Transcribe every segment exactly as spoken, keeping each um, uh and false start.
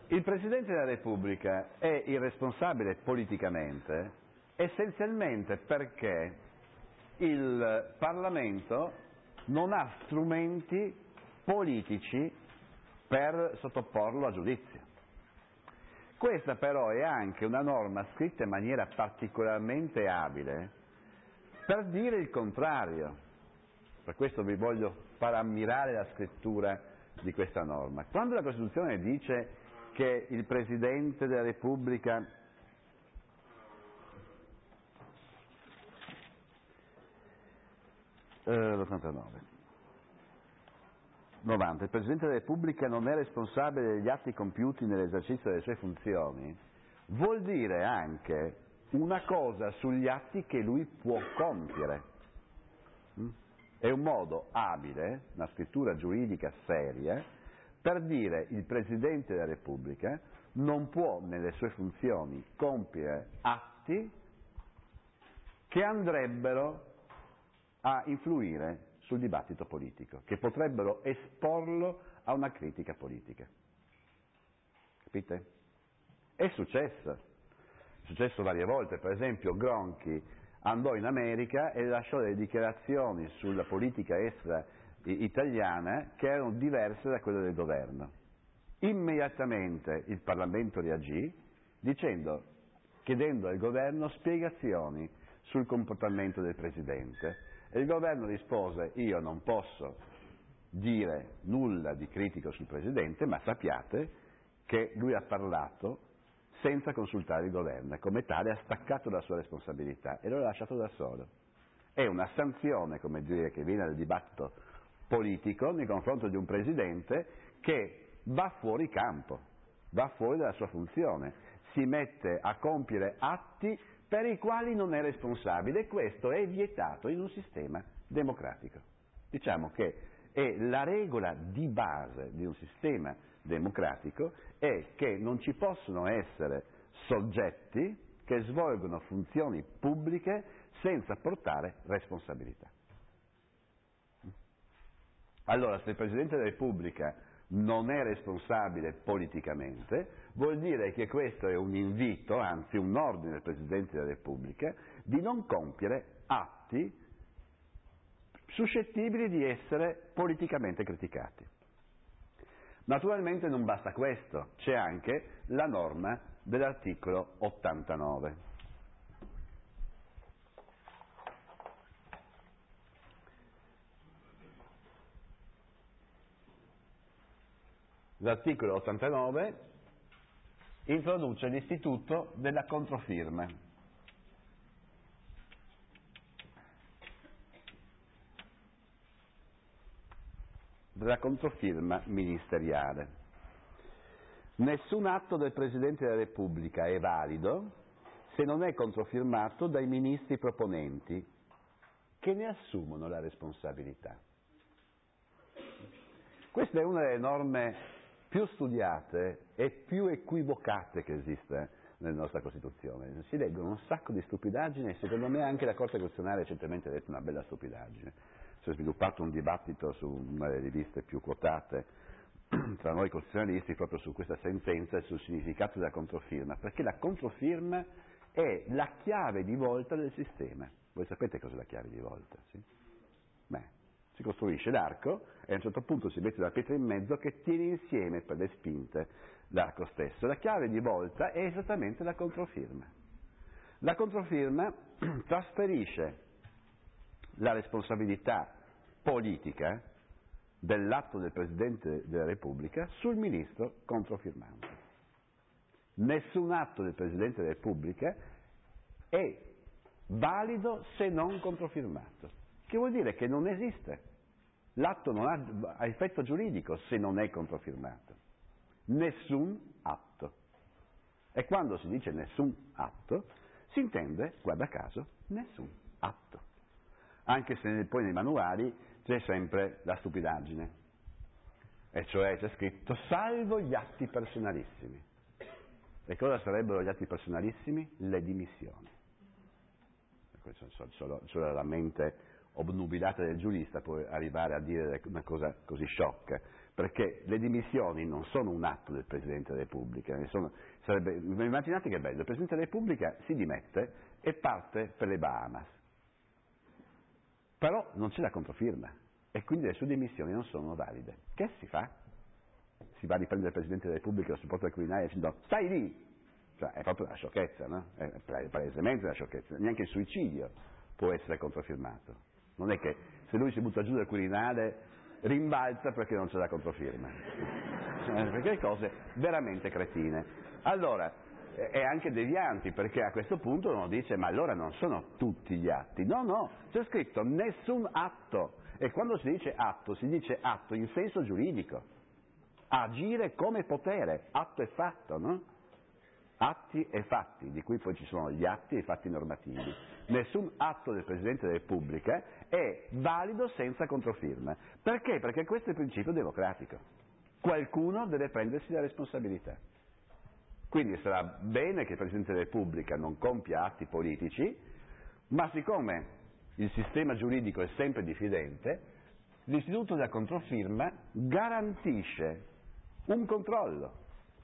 Il Presidente della Repubblica è irresponsabile politicamente essenzialmente perché il Parlamento non ha strumenti politici per sottoporlo a giudizio. Questa però è anche una norma scritta in maniera particolarmente abile per dire il contrario. Per questo vi voglio far ammirare la scrittura di questa norma. Quando la Costituzione dice che il Presidente della Repubblica eh, l'ottantanove novanta, il Presidente della Repubblica non è responsabile degli atti compiuti nell'esercizio delle sue funzioni, vuol dire anche una cosa sugli atti che lui può compiere. È un modo abile, una scrittura giuridica seria, per dire il Presidente della Repubblica non può nelle sue funzioni compiere atti che andrebbero a influire sul dibattito politico, che potrebbero esporlo a una critica politica. Capite? È successo, è successo varie volte, per esempio Gronchi andò in America e lasciò delle dichiarazioni sulla politica estera italiana che erano diverse da quelle del governo. Immediatamente il Parlamento reagì dicendo, chiedendo al governo spiegazioni sul comportamento del Presidente, e il governo rispose: io non posso dire nulla di critico sul Presidente, ma sappiate che lui ha parlato senza consultare il governo e come tale ha staccato la sua responsabilità e lo ha lasciato da solo. È una sanzione, come dire, che viene dal dibattito politico nei confronti di un Presidente che va fuori campo, va fuori dalla sua funzione, si mette a compiere atti per i quali non è responsabile, e questo è vietato in un sistema democratico. Diciamo che è la regola di base di un sistema democratico è che non ci possono essere soggetti che svolgono funzioni pubbliche senza portare responsabilità. Allora, se il Presidente della Repubblica non è responsabile politicamente, vuol dire che questo è un invito, anzi un ordine del Presidente della Repubblica, di non compiere atti suscettibili di essere politicamente criticati. Naturalmente non basta questo, c'è anche la norma dell'articolo ottantanove. L'articolo ottantanove introduce l'istituto della controfirma. Della controfirma ministeriale. Nessun atto del Presidente della Repubblica è valido se non è controfirmato dai ministri proponenti, che ne assumono la responsabilità. Questa è una delle norme più studiate e più equivocate che esiste nella nostra Costituzione. Si leggono un sacco di stupidaggini e secondo me anche la Corte Costituzionale recentemente ha detto una bella stupidaggine. Si è sviluppato un dibattito su una delle riviste più quotate tra noi costituzionalisti proprio su questa sentenza e sul significato della controfirma, perché la controfirma è la chiave di volta del sistema. Voi sapete cos'è la chiave di volta? Sì? Beh, si costruisce l'arco e a un certo punto si mette la pietra in mezzo che tiene insieme per le spinte l'arco stesso. La chiave di volta è esattamente la controfirma. La controfirma trasferisce la responsabilità politica dell'atto del Presidente della Repubblica sul ministro controfirmante. Nessun atto del Presidente della Repubblica è valido se non controfirmato, che vuol dire che non esiste. L'atto non ha, ha effetto giuridico se non è controfirmato. Nessun atto. E quando si dice nessun atto, si intende, guarda caso, nessun atto. Anche se poi nei manuali c'è sempre la stupidaggine, e cioè c'è scritto salvo gli atti personalissimi. E cosa sarebbero gli atti personalissimi? Le dimissioni. Solo, solo, solo la mente obnubilata del giurista può arrivare a dire una cosa così sciocca, perché le dimissioni non sono un atto del Presidente della Repubblica, ne sono, sarebbe, immaginate che bello, il Presidente della Repubblica si dimette e parte per le Bahamas, però non c'è la controfirma e quindi le sue dimissioni non sono valide. Che si fa? Si va a riprendere il Presidente della Repubblica, lo si porta al Quirinale e si dice stai lì! Cioè, è proprio una sciocchezza, no? È palesemente una sciocchezza, neanche il suicidio può essere controfirmato. Non è che se lui si butta giù dal Quirinale rimbalza perché non c'è la controfirma, perché cose veramente cretine. Allora, e anche devianti, perché a questo punto uno dice ma allora non sono tutti gli atti. No, no, c'è scritto nessun atto, e quando si dice atto si dice atto in senso giuridico, agire come potere, atto e fatto, no? Atti e fatti, di cui poi ci sono gli atti e i fatti normativi. Nessun atto del Presidente della Repubblica è valido senza controfirma. Perché? Perché questo è il principio democratico. Qualcuno deve prendersi la responsabilità. Quindi sarà bene che il Presidente della Repubblica non compia atti politici, ma siccome il sistema giuridico è sempre diffidente, l'istituto della controfirma garantisce un controllo.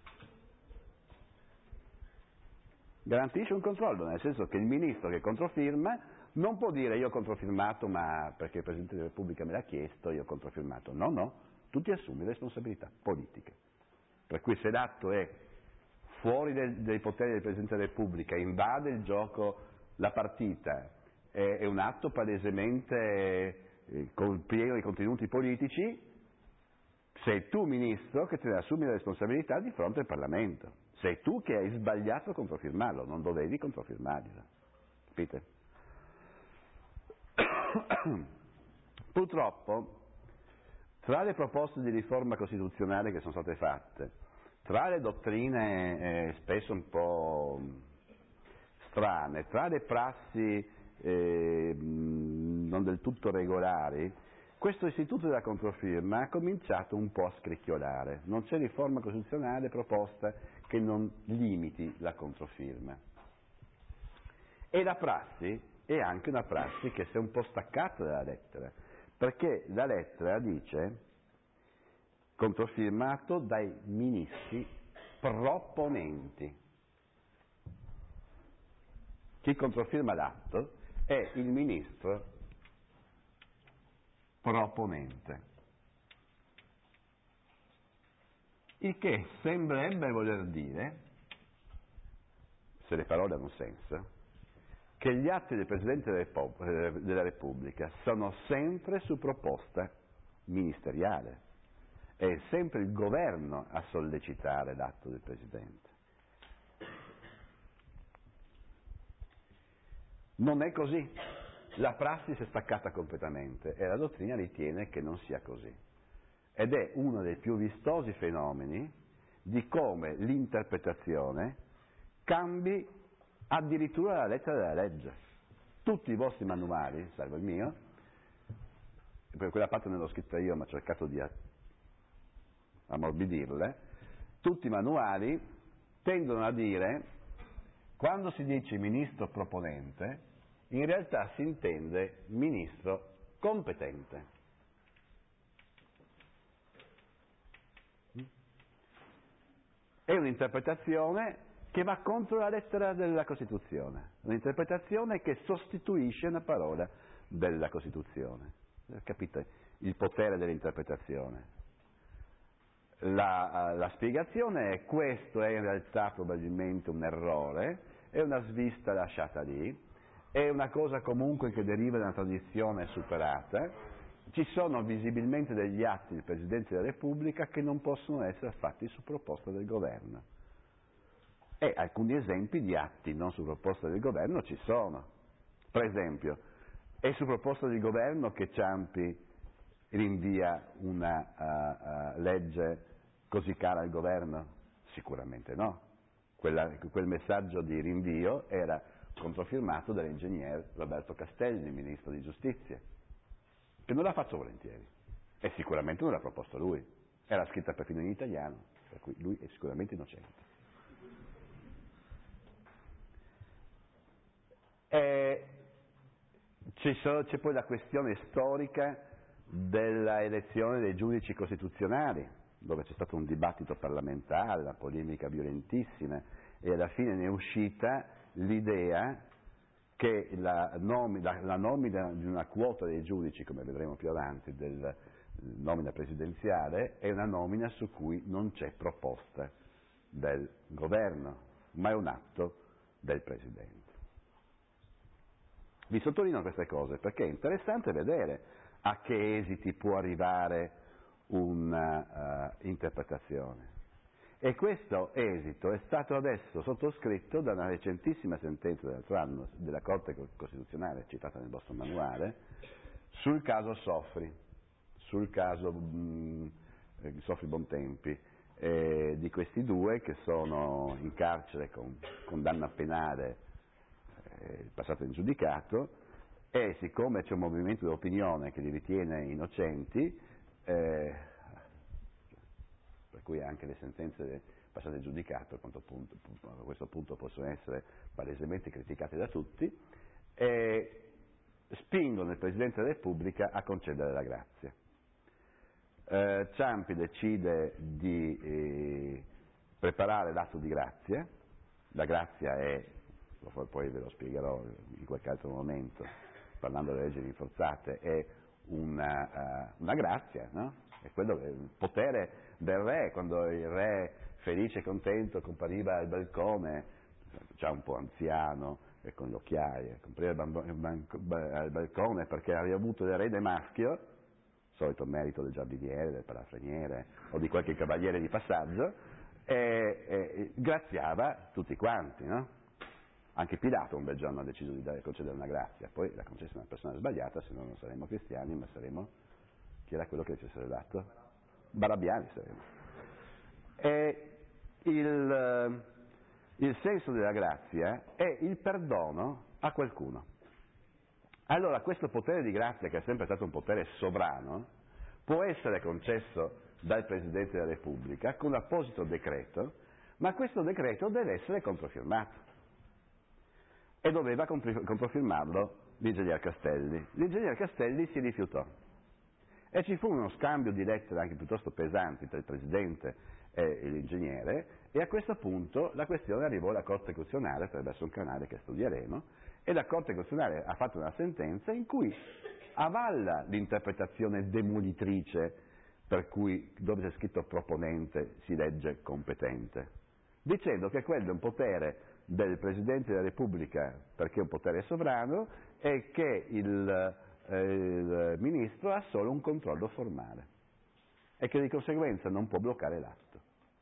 Garantisce un controllo, nel senso che il ministro che controfirma non può dire io ho controfirmato ma perché il Presidente della Repubblica me l'ha chiesto, io ho controfirmato. No, no, tu ti assumi responsabilità politiche. Per cui se l'atto è fuori del, dei poteri del Presidente della Repubblica, invade il gioco, la partita, è, è un atto palesemente eh, con pieno di contenuti politici, sei tu ministro che te ne assumi la responsabilità di fronte al Parlamento. Sei tu che hai sbagliato a controfirmarlo, non dovevi controfirmarlo. Capite? Purtroppo, tra le proposte di riforma costituzionale che sono state fatte, tra le dottrine eh, spesso un po' strane, tra le prassi eh, non del tutto regolari, questo istituto della controfirma ha cominciato un po' a scricchiolare. Non c'è riforma costituzionale proposta che non limiti la controfirma. E la prassi è anche una prassi che si è un po' staccata dalla lettera, perché la lettera dice controfirmato dai ministri proponenti. Chi controfirma l'atto è il ministro proponente, il che sembrerebbe voler dire, se le parole hanno senso, che gli atti del Presidente della Repubblica sono sempre su proposta ministeriale, è sempre il governo a sollecitare l'atto del Presidente. Non è così. La prassi si è staccata completamente e la dottrina ritiene che non sia così. Ed è uno dei più vistosi fenomeni di come l'interpretazione cambi addirittura la lettera della legge. Tutti i vostri manuali, salvo il mio, per quella parte non l'ho scritta io ma ho cercato di ammorbidirle, tutti i manuali tendono a dire, quando si dice ministro proponente, in realtà si intende ministro competente. È un'interpretazione che va contro la lettera della Costituzione, un'interpretazione che sostituisce una parola della Costituzione. Capite il potere dell'interpretazione? La, la spiegazione è questo è in realtà probabilmente un errore, è una svista lasciata lì, è una cosa comunque che deriva da una tradizione superata, ci sono visibilmente degli atti del Presidente della Repubblica che non possono essere fatti su proposta del governo. E alcuni esempi di atti non su proposta del governo ci sono. Per esempio, è su proposta del governo che Ciampi rinvia una uh, uh, legge così cara al governo? Sicuramente no. Quella, quel messaggio di rinvio era controfirmato dall'ingegner Roberto Castelli, ministro di giustizia, che non l'ha fatto volentieri e sicuramente non l'ha proposto lui, era scritta perfino in italiano, per cui lui è sicuramente innocente. E c'è, c'è poi la questione storica della elezione dei giudici costituzionali, dove c'è stato un dibattito parlamentare, una polemica violentissima, e alla fine ne è uscita l'idea che la nomina, la nomina di una quota dei giudici, come vedremo più avanti, del nomina presidenziale, è una nomina su cui non c'è proposta del governo, ma è un atto del Presidente. Vi sottolineo queste cose perché è interessante vedere a che esiti può arrivare un'interpretazione. E questo esito è stato adesso sottoscritto da una recentissima sentenza dell'altro anno della Corte Costituzionale, citata nel vostro manuale, sul caso Sofri, sul caso mh, Sofri Bontempi, eh, di questi due che sono in carcere con condanna penale eh, passata in giudicato, e siccome c'è un movimento di opinione che li ritiene innocenti, eh, per cui anche le sentenze passate in giudicato a questo punto, a questo punto possono essere palesemente criticate da tutti, e spingono il Presidente della Repubblica a concedere la grazia. Eh, Ciampi decide di eh, preparare l'atto di grazia. La grazia è, poi ve lo spiegherò in qualche altro momento, parlando delle leggi rinforzate, è una, uh, una grazia, no? È quello che, il potere del re, quando il re felice e contento compariva al balcone, già un po' anziano e con le occhiaie, compariva al balcone perché aveva avuto l'erede maschio, solito merito del giardiniere, del palafreniere o di qualche cavaliere di passaggio, e, e graziava tutti quanti, no? Anche Pilato un bel giorno ha deciso di dare, concedere una grazia, poi l'ha concessa a una persona sbagliata, se no non saremmo cristiani, ma saremo, chi era quello che deve essere dato? Barabbiani saremo. E il, il senso della grazia è il perdono a qualcuno. Allora questo potere di grazia, che è sempre stato un potere sovrano, può essere concesso dal Presidente della Repubblica con apposito decreto, ma questo decreto deve essere controfirmato. E doveva controfirmarlo l'ingegner Castelli. L'ingegner Castelli si rifiutò. E ci fu uno scambio di lettere anche piuttosto pesanti tra il Presidente e l'ingegnere, e a questo punto la questione arrivò alla Corte Costituzionale attraverso un canale che studieremo, e la Corte Costituzionale ha fatto una sentenza in cui avalla l'interpretazione demolitrice per cui dove c'è scritto proponente si legge competente, dicendo che quello è un potere del Presidente della Repubblica perché è un potere sovrano e che il, eh, il Ministro ha solo un controllo formale e che di conseguenza non può bloccare l'atto.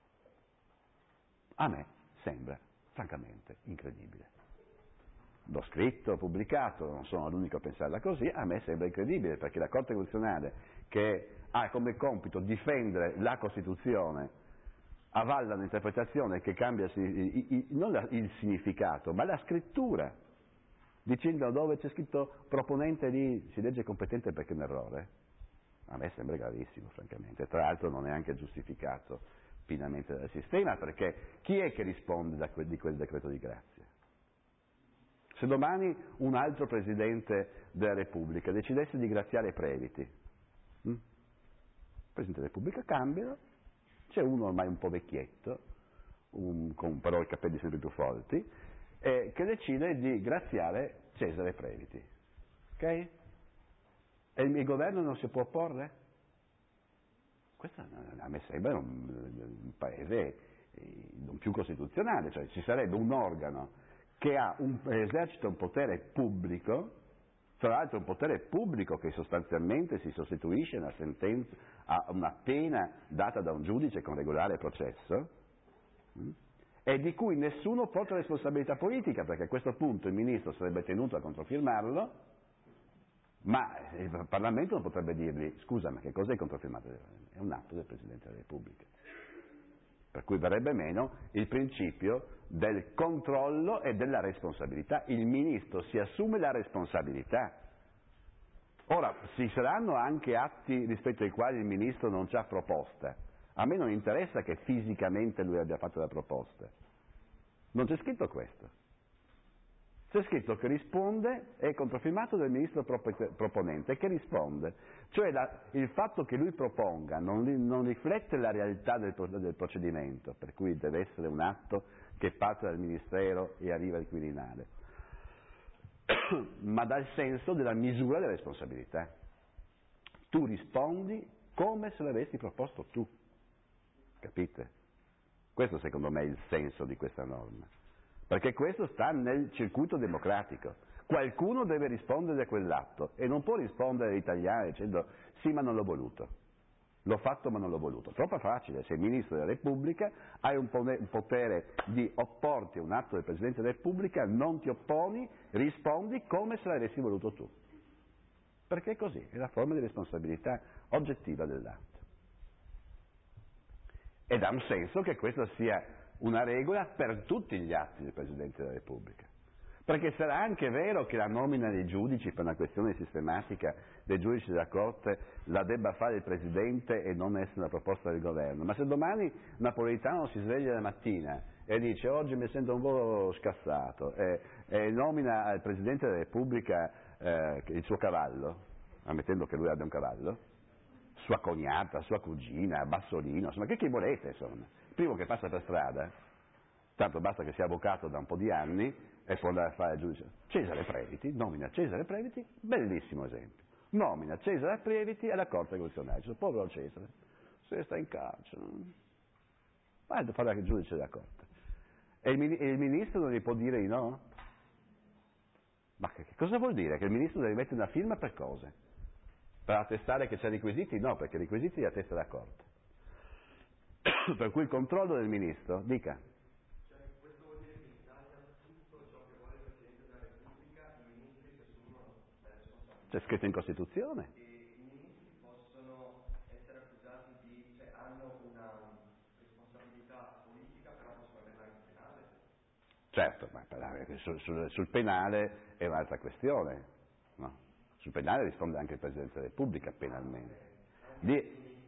A me sembra francamente incredibile. L'ho scritto, pubblicato, non sono l'unico a pensarla così, a me sembra incredibile perché la Corte Costituzionale, che ha come compito difendere la Costituzione, avalla un'interpretazione che cambia non il significato, ma la scrittura, dicendo dove c'è scritto proponente lì si legge competente perché è un errore. A me sembra gravissimo, francamente. Tra l'altro non è anche giustificato pienamente dal sistema, perché chi è che risponde da quel, di quel decreto di grazia? Se domani un altro Presidente della Repubblica decidesse di graziare Previti, hm? il Presidente della Repubblica cambia. C'è uno ormai un po' vecchietto, un, con però i capelli sempre più folti, eh, che decide di graziare Cesare Previti. Ok? E il, il governo non si può opporre? Questo a me sembra un, un paese eh, non più costituzionale, cioè ci sarebbe un organo che ha un, esercita un potere pubblico, tra l'altro un potere pubblico che sostanzialmente si sostituisce a una sentenza, a una pena data da un giudice con regolare processo, mh? E di cui nessuno porta responsabilità politica, perché a questo punto il Ministro sarebbe tenuto a controfirmarlo, ma il Parlamento non potrebbe dirgli: scusa, ma che cos'è controfirmato? È un atto del Presidente della Repubblica. Per cui verrebbe meno il principio del controllo e della responsabilità. Il Ministro si assume la responsabilità. Ora, ci saranno anche atti rispetto ai quali il Ministro non c'ha proposta. A me non interessa che fisicamente lui abbia fatto la proposta. Non c'è scritto questo. C'è scritto che risponde, è controfirmato del ministro proponente, che risponde. Cioè la, il fatto che lui proponga non, non riflette la realtà del, del procedimento, per cui deve essere un atto che parte dal Ministero e arriva al Quirinale, ma dal senso della misura della responsabilità. Tu rispondi come se l'avessi proposto tu, capite? Questo secondo me è il senso di questa norma, perché questo sta nel circuito democratico. Qualcuno deve rispondere a quell'atto e non può rispondere all'italiano dicendo sì ma non l'ho voluto, l'ho fatto ma non l'ho voluto. Troppo facile, sei Ministro della Repubblica, hai un potere di opporti a un atto del Presidente della Repubblica, non ti opponi, rispondi come se l'avessi voluto tu. Perché è così, è la forma di responsabilità oggettiva dell'atto. Ed ha un senso che questa sia una regola per tutti gli atti del Presidente della Repubblica. Perché sarà anche vero che la nomina dei giudici, per una questione sistematica dei giudici della Corte, la debba fare il Presidente e non essere una proposta del Governo. Ma se domani Napolitano si sveglia la mattina e dice oggi mi sento un po' scassato e, e nomina al Presidente della Repubblica eh, il suo cavallo, ammettendo che lui abbia un cavallo, sua cognata, sua cugina, Bassolino, insomma, che chi volete, insomma. Primo che passa per strada, tanto basta che sia avvocato da un po' di anni e può andare a fare il giudice. Cesare Previti, nomina Cesare Previti, bellissimo esempio. Nomina Cesare Previti alla Corte Costituzionale. Dice, povero Cesare, se sta in carcere, vai a fare il giudice della Corte. E il, e il ministro non gli può dire di no? Ma che, che cosa vuol dire? Che il ministro deve mettere una firma per cose? Per attestare che c'è requisiti? No, perché i requisiti li attesta la Corte. Per cui il controllo del ministro, dica. Cioè, questo vuol dire che in Italia tutto ciò che vuole il Presidente della Repubblica, i ministri si assumono la responsabilità. C'è scritto in Costituzione. E i ministri possono essere accusati di, cioè hanno una responsabilità politica, però possono averla anche penale. Certo, ma sul, sul, sul penale è un'altra questione, no? Sul penale risponde anche il Presidente della Repubblica penalmente. Lì,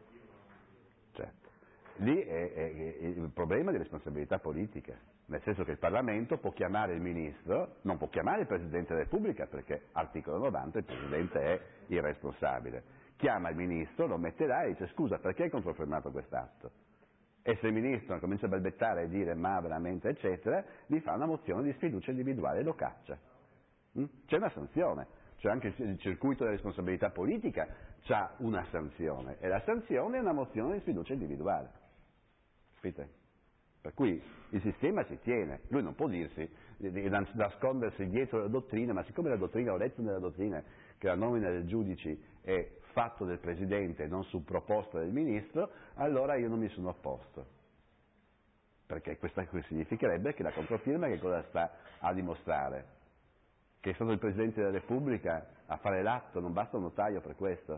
certo, lì è, è, è il problema di responsabilità politica, nel senso che il Parlamento può chiamare il Ministro, non può chiamare il Presidente della Repubblica perché articolo novanta il Presidente è irresponsabile. Chiama il Ministro, lo mette là e dice scusa perché hai controfermato quest'atto? E se il Ministro comincia a balbettare e dire ma veramente eccetera, gli fa una mozione di sfiducia individuale e lo caccia. C'è una sanzione. Cioè anche il circuito della responsabilità politica ha una sanzione e la sanzione è una mozione di sfiducia individuale, capite? Per cui il sistema si tiene, lui non può dirsi, nascondersi dietro la dottrina, ma siccome la dottrina, ho letto nella dottrina che la nomina dei giudici è fatto del Presidente e non su proposta del Ministro, allora io non mi sono opposto, perché questo significherebbe che la controfirma che cosa sta a dimostrare? Che è stato il Presidente della Repubblica a fare l'atto, non basta un notaio per questo,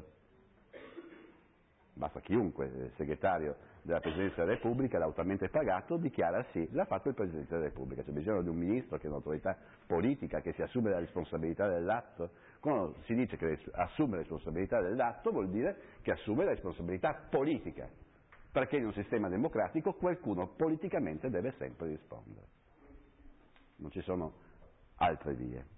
basta chiunque, il segretario della Presidenza della Repubblica, lautamente pagato, dichiara sì, l'ha fatto il Presidente della Repubblica. C'è bisogno di un ministro che è un'autorità politica, che si assume la responsabilità dell'atto. Quando si dice che assume la responsabilità dell'atto vuol dire che assume la responsabilità politica, perché in un sistema democratico qualcuno politicamente deve sempre rispondere. Non ci sono altre vie.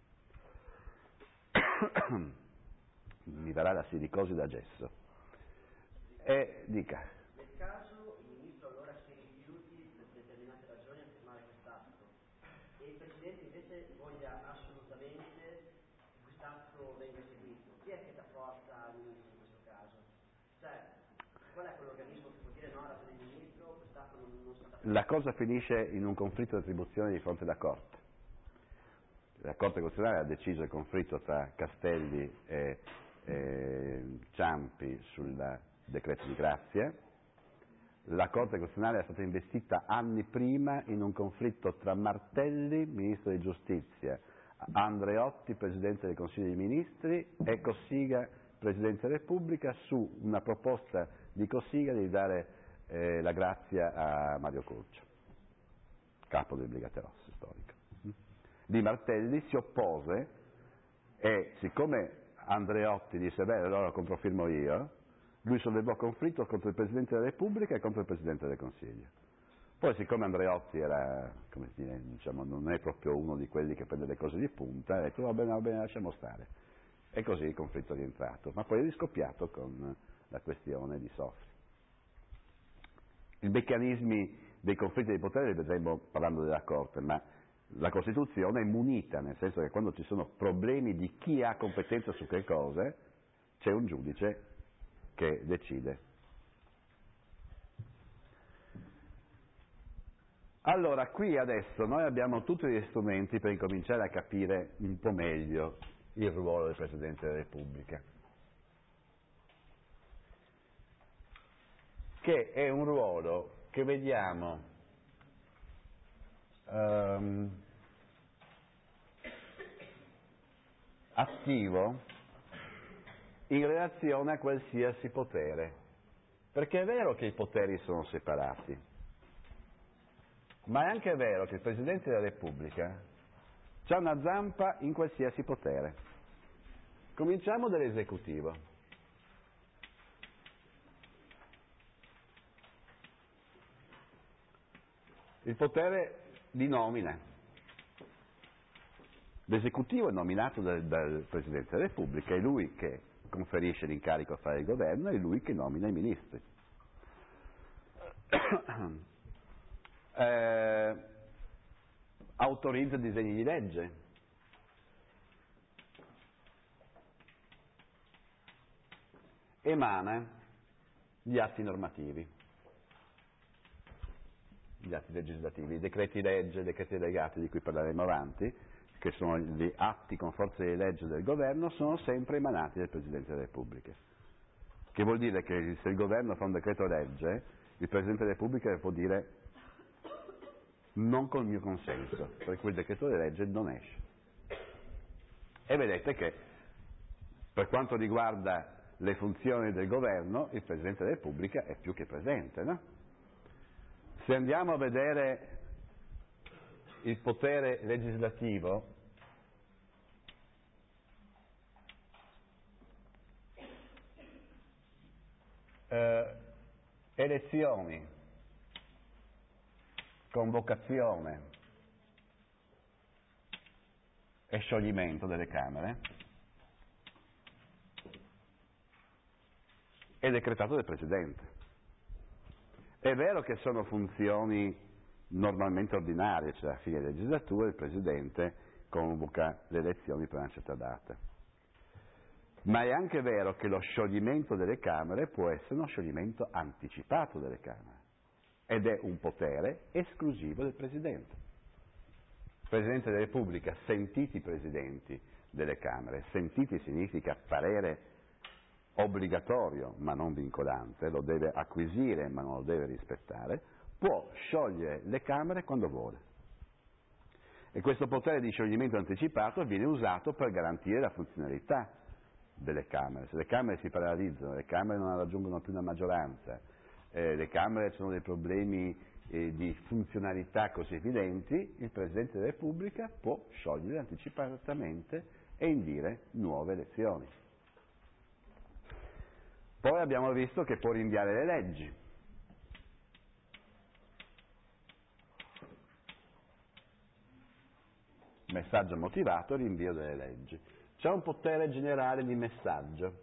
Mi verrà la silicosi da gesso. E dica. Nel caso il ministro allora si rifiuti per determinate ragioni a firmare quest'atto e il Presidente invece voglia assolutamente che quest'atto venga seguito, chi è che dà forza al ministro in questo caso? Cioè, qual è quell'organismo che può dire no alla fine del ministro, quest'atto non, non sta da... La cosa finisce in un conflitto di attribuzione di fronte alla Corte. La Corte Costituzionale ha deciso il conflitto tra Castelli e, e Ciampi sul decreto di grazia. La Corte Costituzionale è stata investita anni prima in un conflitto tra Martelli, Ministro di Giustizia, Andreotti, Presidente del Consiglio dei Ministri, e Cossiga, Presidente della Repubblica, su una proposta di Cossiga di dare eh, la grazia a Mario Curcio, capo delle Brigate Rosse storico. Di Martelli si oppose e siccome Andreotti disse beh allora controfirmo io, lui sollevò conflitto contro il Presidente della Repubblica e contro il Presidente del Consiglio. Poi siccome Andreotti era, come dire, diciamo, non è proprio uno di quelli che prende le cose di punta, ha detto va bene, va bene, lasciamo stare. E così il conflitto è rientrato, ma poi è riscoppiato con la questione di Sofri. I meccanismi dei conflitti di potere li vedremo parlando della Corte, ma la Costituzione è munita, nel senso che quando ci sono problemi di chi ha competenza su che cose, c'è un giudice che decide. Allora, qui adesso noi abbiamo tutti gli strumenti per incominciare a capire un po' meglio il ruolo del Presidente della Repubblica, che è un ruolo che vediamo um, attivo in relazione a qualsiasi potere, perché è vero che i poteri sono separati, ma è anche vero che il Presidente della Repubblica ha una zampa in qualsiasi potere. Cominciamo dall'esecutivo. Il potere di nomina. L'esecutivo è nominato dal, dal Presidente della Repubblica, è lui che conferisce l'incarico a fare il governo, è lui che nomina i ministri. Eh, autorizza disegni di legge, emana gli atti normativi, gli atti legislativi, i decreti legge, i decreti delegati di cui parleremo avanti, che sono gli atti con forza di legge del governo, sono sempre emanati dal Presidente della Repubblica, che vuol dire che se il governo fa un decreto legge, il Presidente della Repubblica può dire non col mio consenso, per cui il decreto di legge non esce. E vedete che per quanto riguarda le funzioni del governo, il Presidente della Repubblica è più che presente, no? Se andiamo a vedere il potere legislativo, eh, elezioni, convocazione e scioglimento delle Camere è decretato dal Presidente. È vero che sono funzioni normalmente ordinarie, cioè a fine legislatura il Presidente convoca le elezioni per una certa data, ma è anche vero che lo scioglimento delle Camere può essere uno scioglimento anticipato delle Camere. Ed è un potere esclusivo del Presidente. Il Presidente della Repubblica, sentiti i Presidenti delle Camere, sentiti significa parere obbligatorio ma non vincolante, lo deve acquisire ma non lo deve rispettare, può sciogliere le Camere quando vuole. E questo potere di scioglimento anticipato viene usato per garantire la funzionalità delle Camere. Se le Camere si paralizzano, le Camere non raggiungono più una maggioranza, Eh, le Camere hanno dei problemi eh, di funzionalità così evidenti, il Presidente della Repubblica può sciogliere anticipatamente e indire nuove elezioni. Poi abbiamo visto che può rinviare le leggi. Messaggio motivato, rinvio delle leggi. C'è un potere generale di messaggio.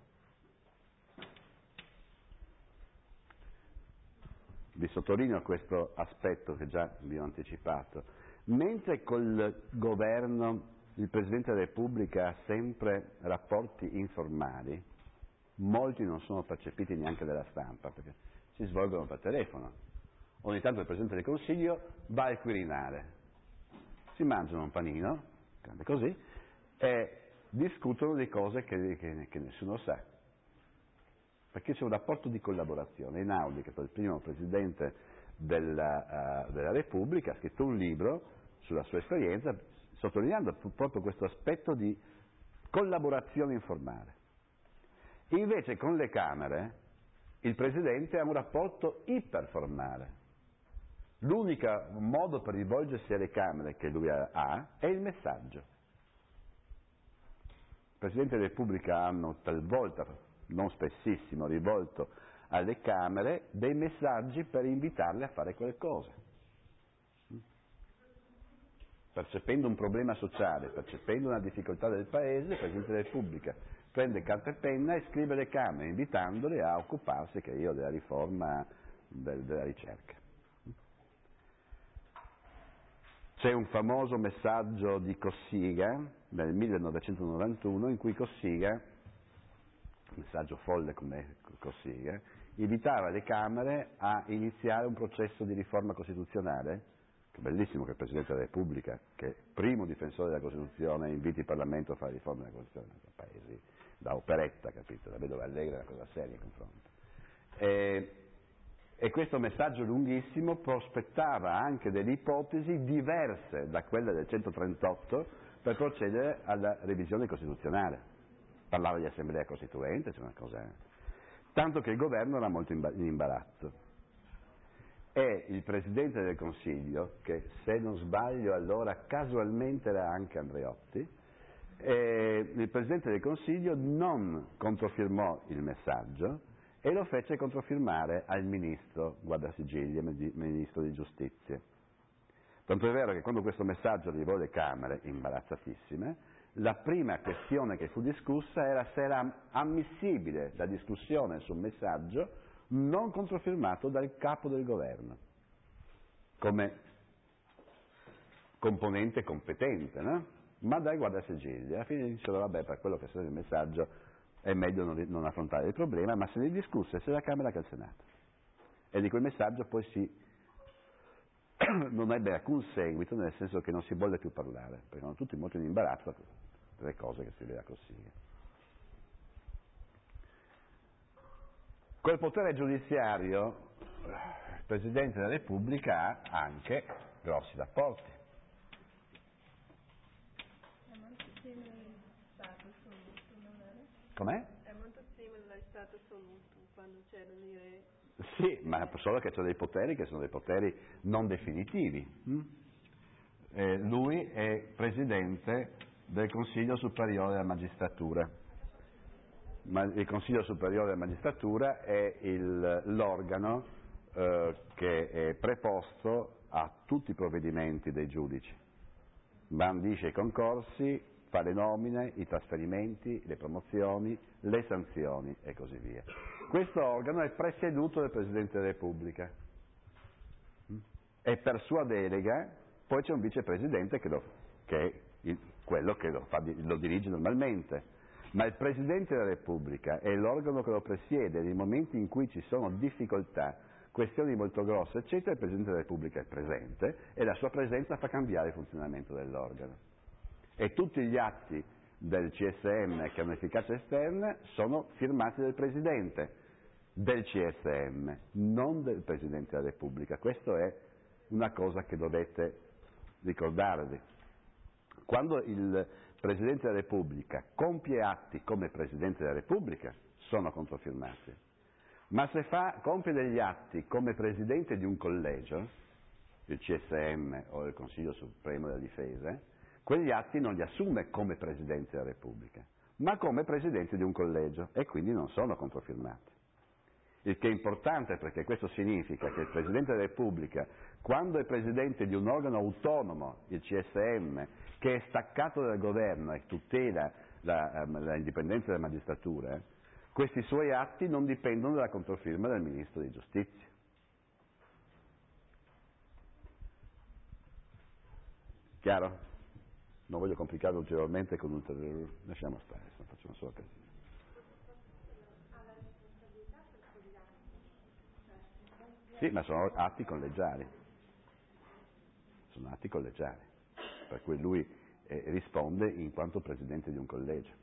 Vi sottolineo questo aspetto che già vi ho anticipato. Mentre col governo il Presidente della Repubblica ha sempre rapporti informali, molti non sono percepiti neanche dalla stampa, perché si svolgono per telefono. Ogni tanto il Presidente del Consiglio va al Quirinale, si mangiano un panino, così, e discutono di cose che, che, che nessuno sa. Perché c'è un rapporto di collaborazione. Einaudi, che è il primo Presidente della, uh, della Repubblica, ha scritto un libro sulla sua esperienza, sottolineando proprio questo aspetto di collaborazione informale. Invece con le Camere il Presidente ha un rapporto iperformale. L'unico modo per rivolgersi alle Camere che lui ha è il messaggio. Il Presidente della Repubblica hanno talvolta, non spessissimo, rivolto alle Camere dei messaggi per invitarle a fare qualcosa. Percependo un problema sociale, percependo una difficoltà del Paese, il Presidente della Repubblica prende carta e penna e scrive alle Camere, invitandole a occuparsi, che io, della riforma del, della ricerca. C'è un famoso messaggio di Cossiga nel millenovecentonovantuno in cui Cossiga, un messaggio folle come Cossiga, invitava le Camere a iniziare un processo di riforma costituzionale. Che bellissimo che il Presidente della Repubblica, che è primo difensore della Costituzione, inviti il Parlamento a fare riforma della Costituzione, da paesi da operetta, capito? La vedova allegra è una cosa seria in confronto. E, e questo messaggio lunghissimo prospettava anche delle ipotesi diverse da quelle del centotrentotto per procedere alla revisione costituzionale. Parlava di assemblea costituente, cioè una cosa... tanto che il governo era molto in imbarazzo. È il Presidente del Consiglio, che se non sbaglio allora casualmente era anche Andreotti, e il Presidente del Consiglio non controfirmò il messaggio e lo fece controfirmare al Ministro Guardasigilli, Ministro di Giustizia. Tanto è vero che quando questo messaggio arrivò alle Camere, imbarazzatissime, la prima questione che fu discussa era se era ammissibile la discussione sul messaggio non controfirmato dal capo del governo, come componente competente, no? Ma dai guardasigilli. Alla fine diceva, vabbè, per quello che serve il messaggio è meglio non, non affrontare il problema, ma se ne discusse sia la Camera che il Senato. E di quel messaggio poi si non ebbe alcun seguito, nel senso che non si volle più parlare, perché erano tutti molto in imbarazzo delle cose che scriveva Cossiga. Col potere giudiziario il Presidente della Repubblica ha anche grossi rapporti. È molto simile allo Stato assoluto, non è? Com'è? È molto simile allo Stato assoluto, quando c'erano i re. Sì, ma solo che c'è dei poteri che sono dei poteri non definitivi. Eh, lui è Presidente del Consiglio Superiore della Magistratura. Ma il Consiglio Superiore della Magistratura è il, l'organo eh, che è preposto a tutti i provvedimenti dei giudici, bandisce i concorsi, fa le nomine, i trasferimenti, le promozioni, le sanzioni e così via. Questo organo è presieduto dal Presidente della Repubblica e per sua delega poi c'è un vicepresidente che, lo, che è il, quello che lo, fa, lo dirige normalmente. Ma il Presidente della Repubblica è l'organo che lo presiede nei momenti in cui ci sono difficoltà, questioni molto grosse, eccetera. Il Presidente della Repubblica è presente e la sua presenza fa cambiare il funzionamento dell'organo. E tutti gli atti del C S M che hanno efficacia esterna sono firmati dal Presidente del C S M, non del Presidente della Repubblica. Questa è una cosa che dovete ricordarvi. Quando il Presidente della Repubblica compie atti come Presidente della Repubblica, sono controfirmati. Ma se fa, compie degli atti come Presidente di un collegio, il C S M o il Consiglio Supremo della Difesa, quegli atti non li assume come Presidente della Repubblica, ma come Presidente di un collegio e quindi non sono controfirmati. Il che è importante perché questo significa che il Presidente della Repubblica, quando è Presidente di un organo autonomo, il C S M, che è staccato dal governo e tutela la, la indipendenza della magistratura, eh, questi suoi atti non dipendono dalla controfirma del Ministro di Giustizia. Chiaro? Non voglio complicarlo ulteriormente con ulteriori... lasciamo stare, se no facciamo solo casino. Sì, ma sono atti collegiali. Sono atti collegiali, per cui lui eh, risponde in quanto Presidente di un collegio.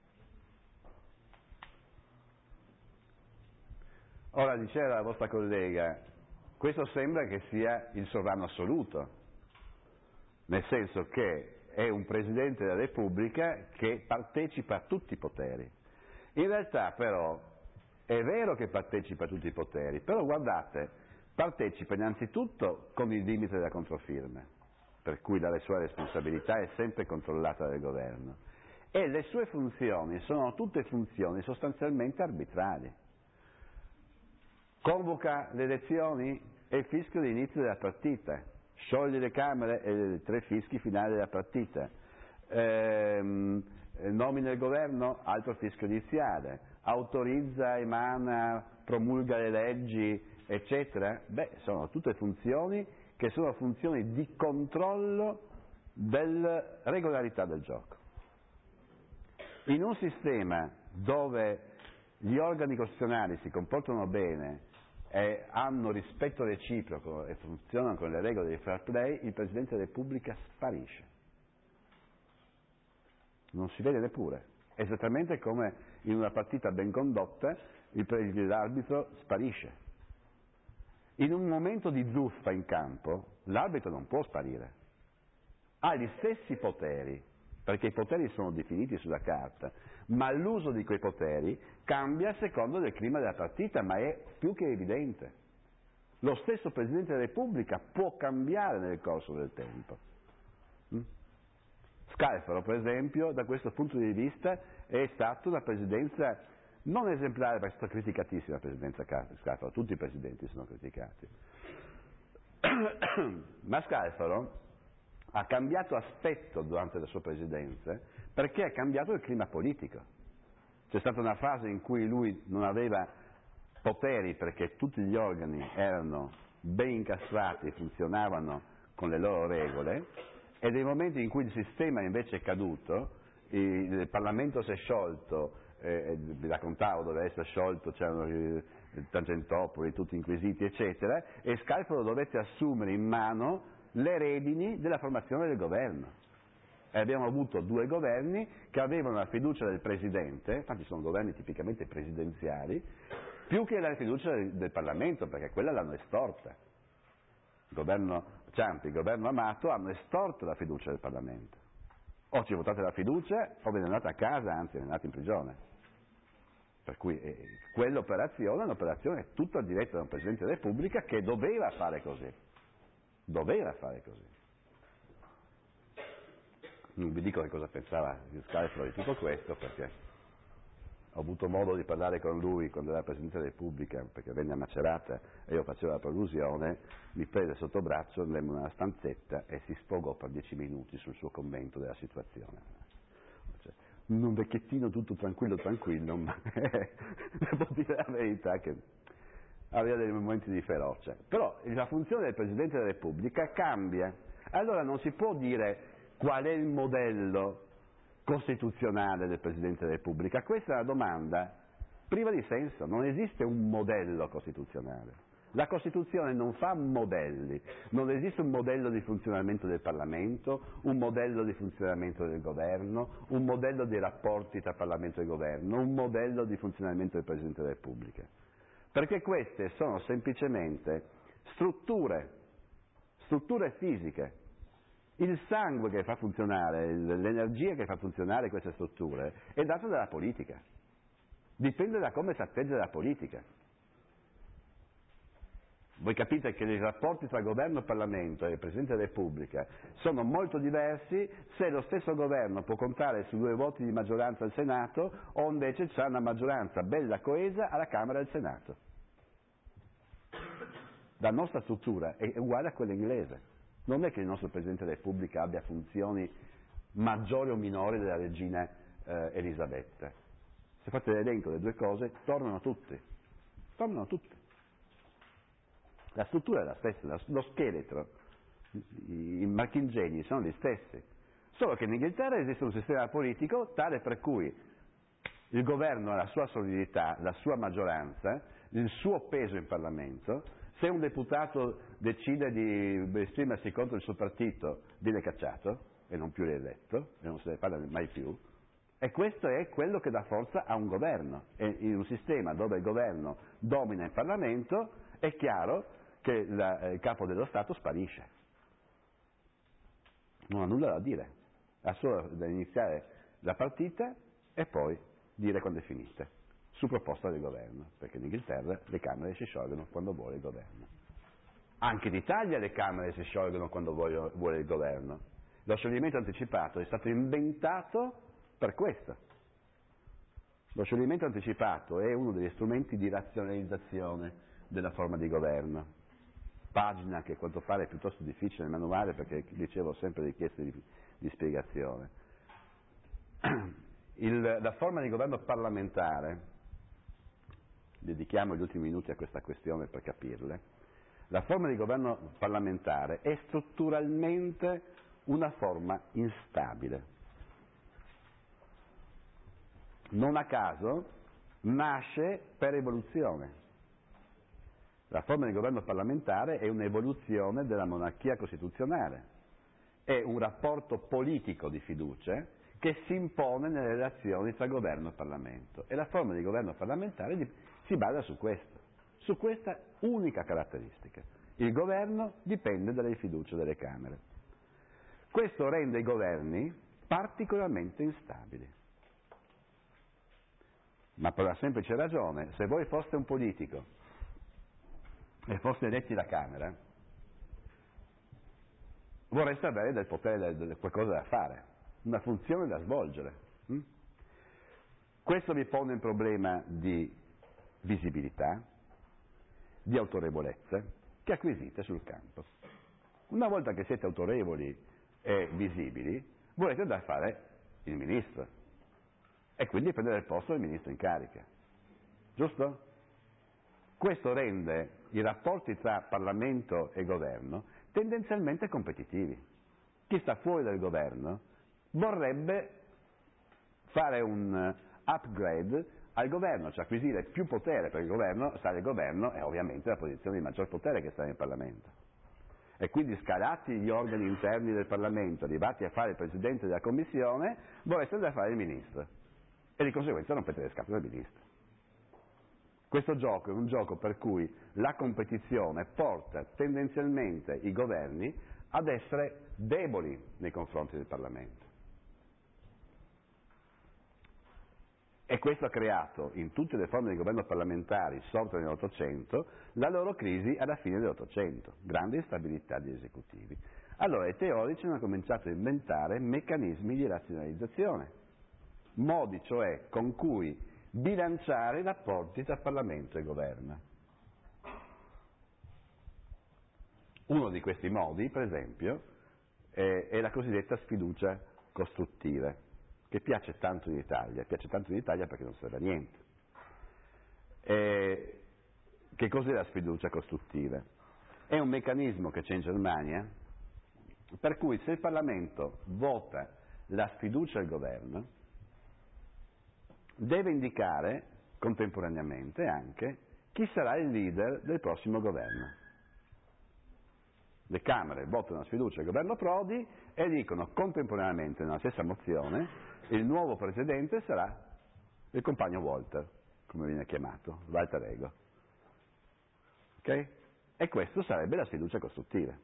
Ora, diceva la vostra collega, questo sembra che sia il sovrano assoluto, nel senso che è un Presidente della Repubblica che partecipa a tutti i poteri. In realtà però è vero che partecipa a tutti i poteri, però guardate, partecipa innanzitutto con il limite della controfirma, per cui la sua responsabilità è sempre controllata dal governo, e le sue funzioni sono tutte funzioni sostanzialmente arbitrarie. convoca le elezioni e il fischio di inizio della partita, scioglie le Camere e i tre fischi finali della partita, ehm, nomina il governo, altro fischio iniziale, autorizza, emana, promulga le leggi, eccetera. Beh, sono tutte funzioni che sono funzioni di controllo della regolarità del gioco. In un sistema dove gli organi costituzionali si comportano bene e hanno rispetto reciproco e funzionano con le regole di fair play, il Presidente della Repubblica sparisce. Non si vede neppure. Esattamente come in una partita ben condotta l'arbitro sparisce. In un momento di zuffa in campo l'arbitro non può sparire. Ha gli stessi poteri, perché i poteri sono definiti sulla carta, ma l'uso di quei poteri cambia a seconda del clima della partita, ma è più che evidente. Lo stesso Presidente della Repubblica può cambiare nel corso del tempo. Mm? Scalfaro, per esempio, da questo punto di vista è stata una presidenza non esemplare, perché è stata criticatissima la presidenza Scalfaro, tutti i presidenti sono criticati. Ma Scalfaro ha cambiato aspetto durante le sue presidenze perché ha cambiato il clima politico. C'è stata una fase in cui lui non aveva poteri perché tutti gli organi erano ben incastrati, funzionavano con le loro regole, e dei momenti in cui il sistema invece è caduto, il Parlamento si è sciolto, eh, vi raccontavo dove essere sciolto, c'erano i Tangentopoli, tutti inquisiti, eccetera, e Scalfaro dovette assumere in mano le redini della formazione del governo. E abbiamo avuto due governi che avevano la fiducia del Presidente, infatti sono governi tipicamente presidenziali, più che la fiducia del, del Parlamento, perché quella l'hanno estorta. Il governo Ciampi, il governo Amato hanno estorto la fiducia del Parlamento. O ci votate la fiducia o ve ne andate a casa, anzi ve ne andate in prigione. Per cui eh, quell'operazione è un'operazione tutta diretta da un Presidente della Repubblica che doveva fare così. Doveva fare così. Non vi dico che cosa pensava Scalfaro di tutto questo, perché ho avuto modo di parlare con lui quando era Presidente della Repubblica, perché venne a Macerata e io facevo la prolusione, mi prese sotto braccio, andammo in una stanzetta e si sfogò per dieci minuti sul suo commento della situazione. Cioè, un vecchiettino tutto tranquillo tranquillo, ma devo dire la verità che aveva dei momenti di ferocia. Però la funzione del Presidente della Repubblica cambia. Allora non si può dire qual è il modello costituzionale del Presidente della Repubblica. Questa è una domanda priva di senso, non esiste un modello costituzionale. La Costituzione non fa modelli, non esiste un modello di funzionamento del Parlamento, un modello di funzionamento del governo, un modello dei rapporti tra Parlamento e governo, un modello di funzionamento del Presidente della Repubblica. Perché queste sono semplicemente strutture, strutture fisiche. Il sangue che fa funzionare, l'energia che fa funzionare queste strutture è data dalla politica. Dipende da come si atteggia la politica. Voi capite che i rapporti tra governo e Parlamento e Presidente della Repubblica sono molto diversi se lo stesso governo può contare su due voti di maggioranza al Senato o invece c'è una maggioranza bella coesa alla Camera e al Senato. La nostra struttura è uguale a quella inglese. Non è che il nostro Presidente della Repubblica abbia funzioni maggiori o minori della regina eh, Elisabetta. Se fate l'elenco delle due cose, tornano tutte. Tornano tutte. La struttura è la stessa, lo scheletro, i marchingegni sono gli stessi. Solo che in Inghilterra esiste un sistema politico tale per cui il governo ha la sua solidità, la sua maggioranza, il suo peso in Parlamento. Se un deputato decide di esprimersi contro il suo partito, viene cacciato e non più rieletto, e non se ne parla mai più. E questo è quello che dà forza a un governo. E in un sistema dove il governo domina il Parlamento, è chiaro che la, il capo dello Stato sparisce. Non ha nulla da dire, ha solo da iniziare la partita e poi dire quando è finita, su proposta del governo, perché in Inghilterra le Camere si sciolgono quando vuole il governo. Anche in Italia le Camere si sciolgono quando vuole, vuole il governo. Lo scioglimento anticipato è stato inventato per questo. Lo scioglimento anticipato è uno degli strumenti di razionalizzazione della forma di governo, pagina che a quanto pare è piuttosto difficile nel manuale perché ricevo sempre richieste di, di spiegazione. Il, la forma di governo parlamentare, dedichiamo gli ultimi minuti a questa questione per capirle, la forma di governo parlamentare è strutturalmente una forma instabile. Non a caso nasce per evoluzione. La forma di governo parlamentare è un'evoluzione della monarchia costituzionale, è un rapporto politico di fiducia che si impone nelle relazioni tra governo e Parlamento, e la forma di governo parlamentare si basa su questo, su questa unica caratteristica. Il governo dipende dalle fiducie delle Camere. Questo rende i governi particolarmente instabili. Ma per una semplice ragione: se voi foste un politico e foste eletti alla Camera, vorreste avere del potere, del, qualcosa da fare, una funzione da svolgere. Hm? Questo vi pone un problema di visibilità, di autorevolezza che acquisite sul campo. Una volta che siete autorevoli e visibili, volete andare a fare il ministro e quindi prendere il posto del ministro in carica, giusto? Questo rende i rapporti tra Parlamento e governo tendenzialmente competitivi. Chi sta fuori dal governo vorrebbe fare un upgrade al governo, cioè acquisire più potere, perché il governo, stare al governo è ovviamente la posizione di maggior potere che sta nel Parlamento. E quindi, scalati gli organi interni del Parlamento, arrivati a fare il Presidente della Commissione, vorreste andare a fare il Ministro e di conseguenza rompete le scatole del Ministro. Questo gioco è un gioco per cui la competizione porta tendenzialmente i governi ad essere deboli nei confronti del Parlamento. E questo ha creato in tutte le forme di governo parlamentari sorte nell'Ottocento la loro crisi alla fine dell'Ottocento, grande instabilità degli esecutivi. Allora i teorici hanno cominciato a inventare meccanismi di razionalizzazione, modi cioè con cui bilanciare i rapporti tra Parlamento e governo. Uno di questi modi, per esempio, è, è la cosiddetta sfiducia costruttiva, che piace tanto in Italia, piace tanto in Italia perché non serve a niente. E che cos'è la sfiducia costruttiva? È un meccanismo che c'è in Germania, per cui se il Parlamento vota la sfiducia al governo, deve indicare contemporaneamente anche chi sarà il leader del prossimo governo. Le Camere votano la sfiducia al governo Prodi e dicono contemporaneamente nella stessa mozione il nuovo presidente sarà il compagno Walter, come viene chiamato, Walter Ego. Ok? E questo sarebbe la sfiducia costruttiva.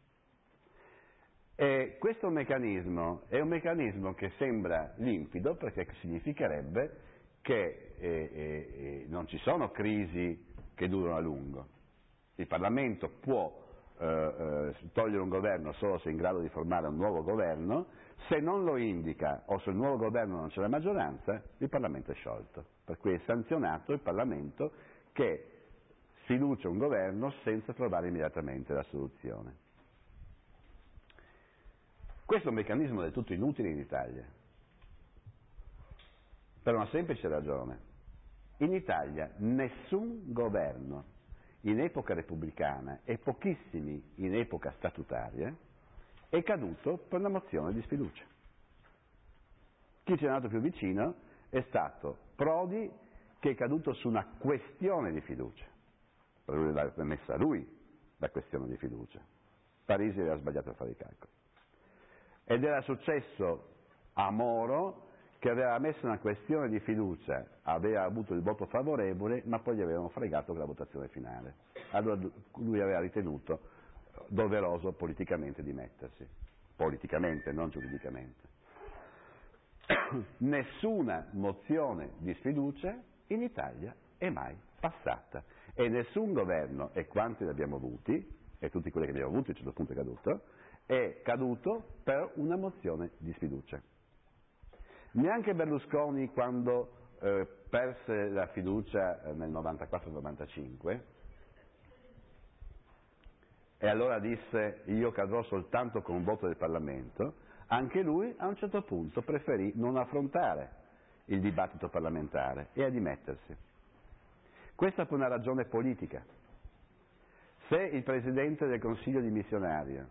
E questo meccanismo è un meccanismo che sembra limpido perché significherebbe che eh, eh, non ci sono crisi che durano a lungo. Il Parlamento può eh, eh, togliere un governo solo se è in grado di formare un nuovo governo, se non lo indica o se il nuovo governo non c'è la maggioranza, il Parlamento è sciolto. Per cui è sanzionato il Parlamento che sfiducia un governo senza trovare immediatamente la soluzione. Questo è un meccanismo del tutto inutile in Italia, per una semplice ragione. In Italia nessun governo in epoca repubblicana e pochissimi in epoca statutaria è caduto per una mozione di sfiducia. Chi ci è andato più vicino è stato Prodi, che è caduto su una questione di fiducia, per lui l'ha messa lui la questione di fiducia. Parisi aveva sbagliato a fare i calcoli. Ed era successo a Moro, che aveva messo una questione di fiducia, aveva avuto il voto favorevole, ma poi gli avevano fregato con la votazione finale. Allora lui aveva ritenuto doveroso politicamente dimettersi, politicamente, non giuridicamente. Nessuna mozione di sfiducia in Italia è mai passata e nessun governo, e quanti ne abbiamo avuti, e tutti quelli che abbiamo avuti a un certo punto è caduto, è caduto per una mozione di sfiducia. Neanche Berlusconi, quando eh, perse la fiducia nel novantaquattro novantacinque, e allora disse io cadrò soltanto con un voto del Parlamento, anche lui a un certo punto preferì non affrontare il dibattito parlamentare e a dimettersi. Questa per una ragione politica. Se il Presidente del Consiglio dimissionario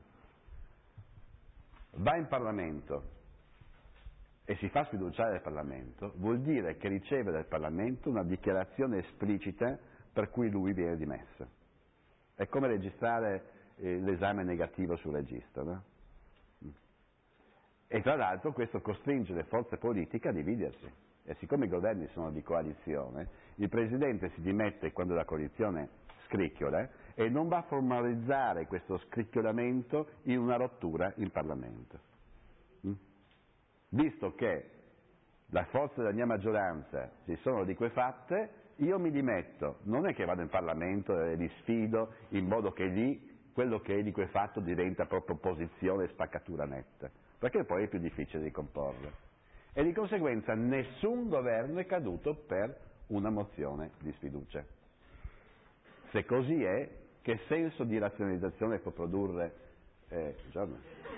va in Parlamento e si fa sfiduciare dal Parlamento, vuol dire che riceve dal Parlamento una dichiarazione esplicita per cui lui viene dimesso. È come registrare eh, l'esame negativo sul registro, no? E tra l'altro questo costringe le forze politiche a dividersi. E siccome i governi sono di coalizione, il Presidente si dimette quando la coalizione scricchiola e non va a formalizzare questo scricchiolamento in una rottura in Parlamento. Mm? Visto che la forza della mia maggioranza si sono liquefatte, io mi dimetto, non è che vado in Parlamento e li sfido in modo che lì quello che è liquefatto diventa proprio posizione e spaccatura netta, perché poi è più difficile ricomporre. E di conseguenza nessun governo è caduto per una mozione di sfiducia. Se così è, che senso di razionalizzazione può produrre? Eh, Giorno.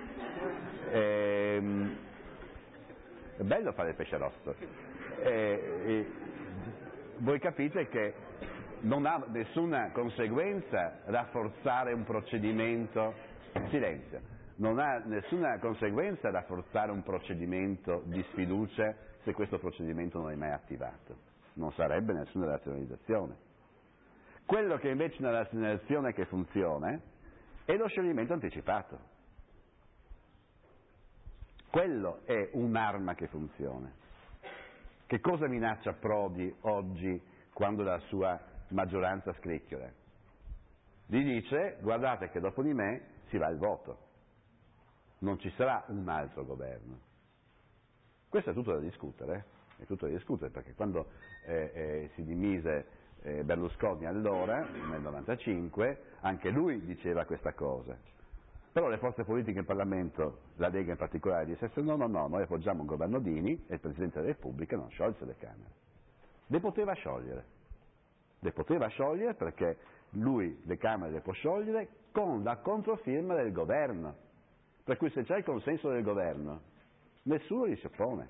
Eh, è bello fare il pesce rosso. Eh, eh, voi capite che non ha nessuna conseguenza rafforzare un procedimento, silenzio, non ha nessuna conseguenza rafforzare un procedimento di sfiducia se questo procedimento non è mai attivato. Non sarebbe nessuna razionalizzazione. Quello che invece è una razionalizzazione che funziona è lo scioglimento anticipato. Quello è un'arma che funziona. Che cosa minaccia Prodi oggi quando la sua maggioranza scricchiola? Gli dice, guardate che dopo di me si va al voto, non ci sarà un altro governo. Questo è tutto da discutere, è tutto da discutere, perché quando eh, eh, si dimise eh, Berlusconi allora, nel novantacinque, anche lui diceva questa cosa. Però le forze politiche in Parlamento, la Lega in particolare, disse no, no, no, noi appoggiamo un governo Dini e il Presidente della Repubblica non sciolse le Camere. Le poteva sciogliere, le poteva sciogliere perché lui le Camere le può sciogliere con la controfirma del governo, per cui se c'è il consenso del governo nessuno gli si oppone,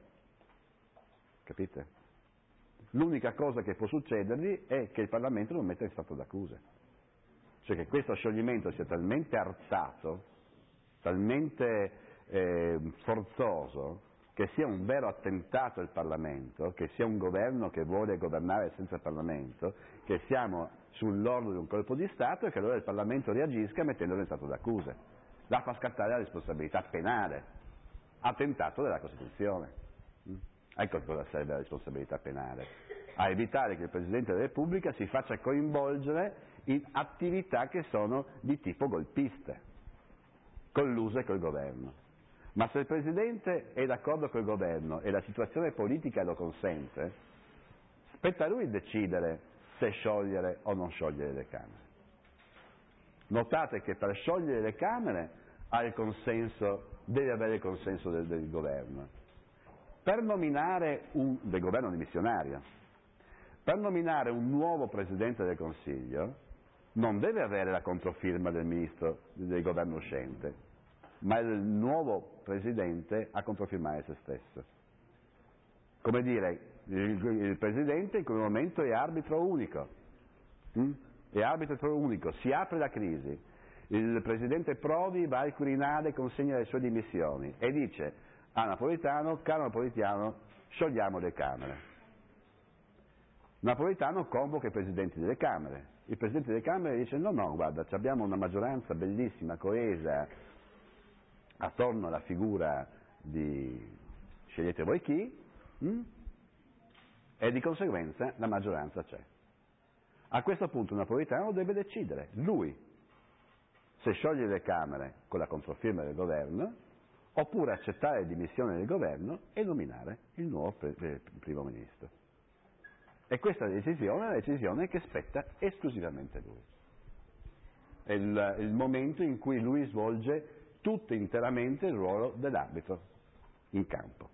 capite? L'unica cosa che può succedergli è che il Parlamento non metta in stato d'accusa, cioè che questo scioglimento sia talmente arzato, talmente eh, forzoso, che sia un vero attentato al Parlamento, che sia un governo che vuole governare senza Parlamento, che siamo sull'orlo di un colpo di Stato e che allora il Parlamento reagisca mettendolo in stato d'accusa. La fa scattare la responsabilità penale, attentato della Costituzione. Ecco cosa serve la responsabilità penale, a evitare che il Presidente della Repubblica si faccia coinvolgere in attività che sono di tipo golpista, colluse col governo. Ma se il Presidente è d'accordo col governo e la situazione politica lo consente, spetta a lui decidere se sciogliere o non sciogliere le Camere. Notate che per sciogliere le Camere ha il consenso, deve avere il consenso del, del governo. Per nominare un, del governo dimissionario, per nominare un nuovo Presidente del Consiglio, non deve avere la controfirma del ministro del governo uscente, ma il nuovo Presidente a controfirmare se stesso. Come dire, il, il Presidente in quel momento è arbitro unico, hm? è arbitro unico, si apre la crisi, il Presidente Prodi va al Quirinale e consegna le sue dimissioni e dice a Napolitano, caro Napolitano, sciogliamo le Camere. Napolitano convoca i Presidenti delle Camere, il Presidente delle Camere dice no, no, guarda, abbiamo una maggioranza bellissima, coesa, attorno alla figura di scegliete voi chi, hm? e di conseguenza la maggioranza c'è. A questo punto Napolitano deve decidere, lui, se sciogliere le Camere con la controfirma del governo, oppure accettare le dimissioni del governo e nominare il nuovo pre- primo ministro. E questa decisione è una decisione che spetta esclusivamente a lui. È il, il momento in cui lui svolge tutto interamente il ruolo dell'arbitro in campo,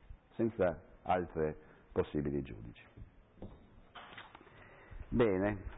senza altri possibili giudici. Bene.